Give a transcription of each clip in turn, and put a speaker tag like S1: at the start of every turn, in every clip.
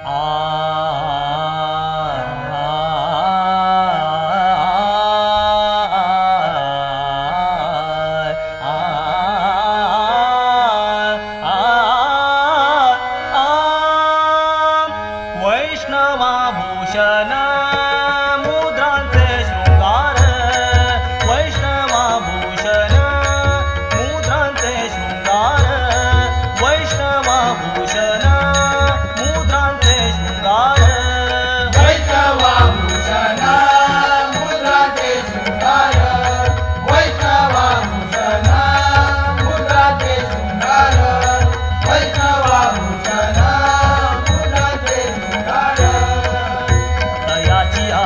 S1: वैष्णवाभूषण मुद्रांचे शृंगार वैष्णवाभूषण मुद्रांचे शृंगार वैष्णवाभूषण मुद्रांचे शृंगार
S2: वैष्णवाभूषण मुद्रांचे शृंगार वैष्णवाभूषण मुद्रांचे शृंगार वैष्णवाभूषण मुद्रांचे शृंगार
S1: दयाची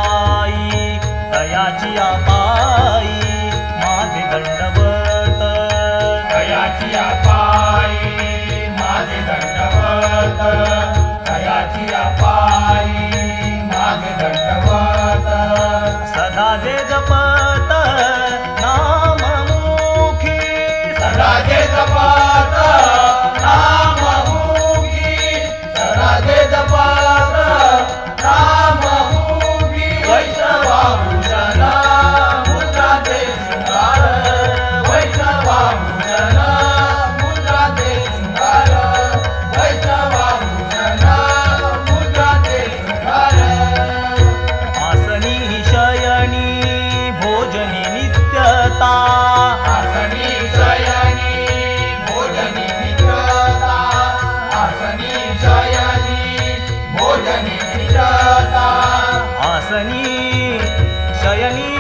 S1: आपाई माझे दंडवत
S2: दयाची आपाई माझे दंडवत दयाची आपाई माझे दंडवत
S1: सदा जे जपत नाममुखी
S2: सदा जे जपत नाममुखी सदा जे जपत नाममुखी वैष्णवाभूषण मुद्रांचे शृंगार वैष्णवाभूषण मुद्रांचे शृंगार वैष्णवाभूषण मुद्रांचे शृंगार
S1: आसनी शयनी भोजनी नित्यता
S2: आसनी शयनी भोजनी नित्यता आसनी शयनी भोजनी नित्यता
S1: आसनी शयनी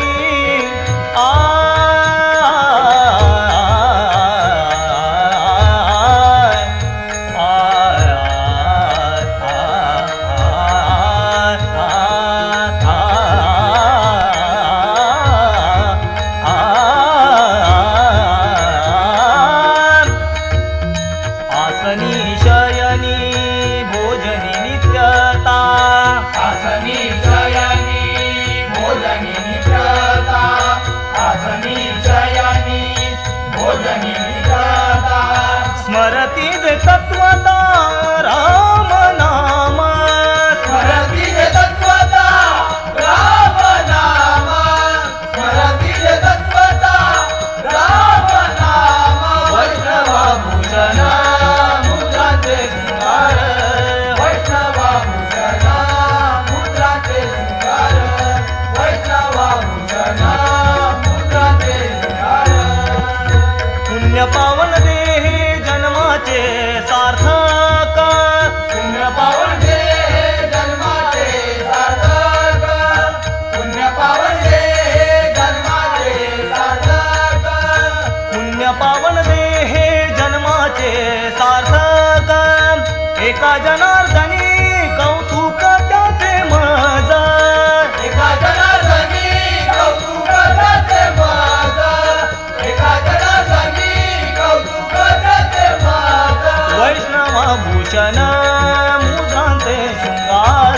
S1: आसनी शयनी भोजनी नित्यता
S2: आसनी शयनी भोजनी नित्यता आसनी शयनी भोजनी नित्यता
S1: स्मरती जे तत्वता राम नाम
S2: स्मरती जे तत्वता राम नाम स्मरती जे तत्वता राम नाम वैष्णवाभूषण मुद्रांचे शृंगार वैष्णवाभूषण मुद्रांचे शृंगार वैष्णवाभूषण मुद्रांचे शृंगार
S1: पुण्य पावन देहे जन्माचे सार्थक
S2: पुण्य पावन दे जन्माचे सार्थक पुण्य पावन दे जन्माचे सार्थक
S1: पुण्य पावन देहे जन्माचे सार्थक एका जनार्दनी कौतुक त्याचे मज
S2: एका जनार्दनी कौतुक त्याचे माझ एका जनार्दनी कौतुक त्याचे माझ
S1: वैष्णवाभूषण मुद्रांचे शृंगार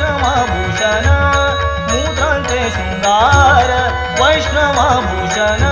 S1: वैष्णवाभूषण मुद्रांचे शृंगार वैष्णवाभूषण